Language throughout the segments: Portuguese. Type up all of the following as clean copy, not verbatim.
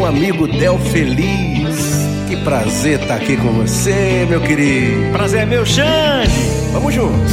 meu amigo Del Feliz. Que prazer estar aqui com você, meu querido. Prazer é meu, Xande. Vamos juntos.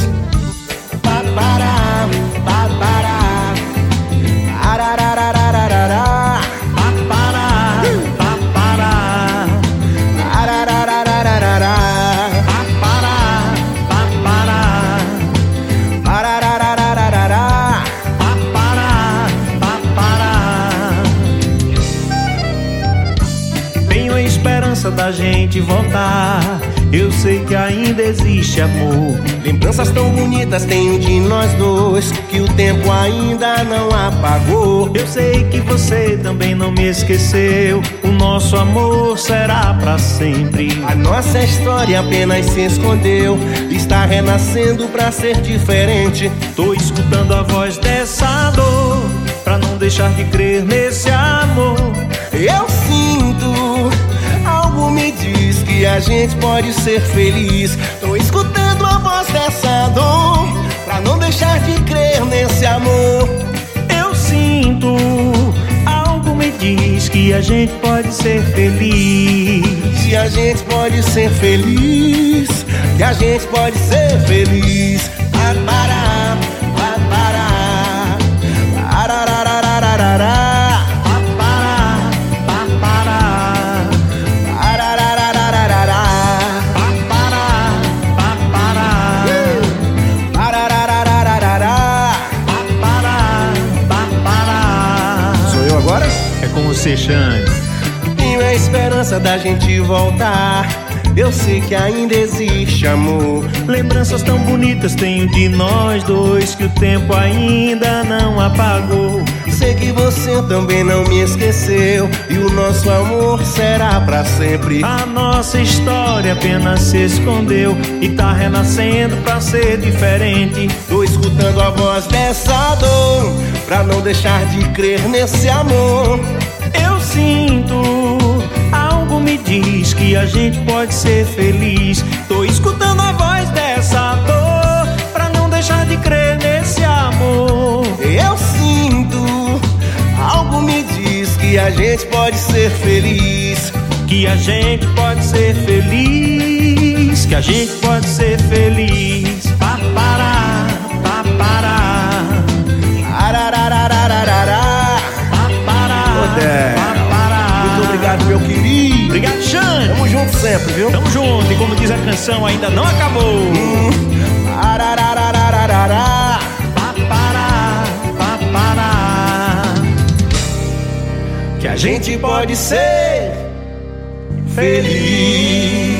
Tenho a esperança da gente voltar. Eu sei que ainda existe amor. Lembranças tão bonitas tenho de nós dois, que o tempo ainda não apagou. Eu sei que você também não me esqueceu. O nosso amor será pra sempre. A nossa história apenas se escondeu, está renascendo pra ser diferente. Tô escutando a voz dessa dor, pra não deixar de crer nesse amor. Eu sinto, algo me diz que a gente pode ser feliz. Tô escutando a voz dessa dor, pra não deixar de crer nesse amor. Eu sinto, algo me diz que a gente pode ser feliz. Que a gente pode ser feliz, que a gente pode ser feliz. Parará, parará, parará. É com você, Xande. Tenho a esperança da gente voltar. Eu sei que ainda existe amor. Lembranças tão bonitas tenho de nós dois, que o tempo ainda não apagou. Sei que você também não me esqueceu, e o nosso amor será pra sempre. A nossa história apenas se escondeu e tá renascendo pra ser diferente. Tô escutando a voz dessa dor, pra não deixar de crer nesse amor. Eu sinto, algo me diz que a gente pode ser feliz. Tô escutando a voz dessa dor, pra não deixar de crer nesse amor. Eu sinto, algo me diz que a gente pode ser feliz. Que a gente pode ser feliz, que a gente pode ser feliz. Papará, papará, ararararararará. Muito obrigado, meu querido. Obrigado, Xande. Tamo junto sempre, viu? Tamo junto, e como diz a canção, ainda não acabou. Ararararararará. Papará, papará. Que a gente pode ser feliz.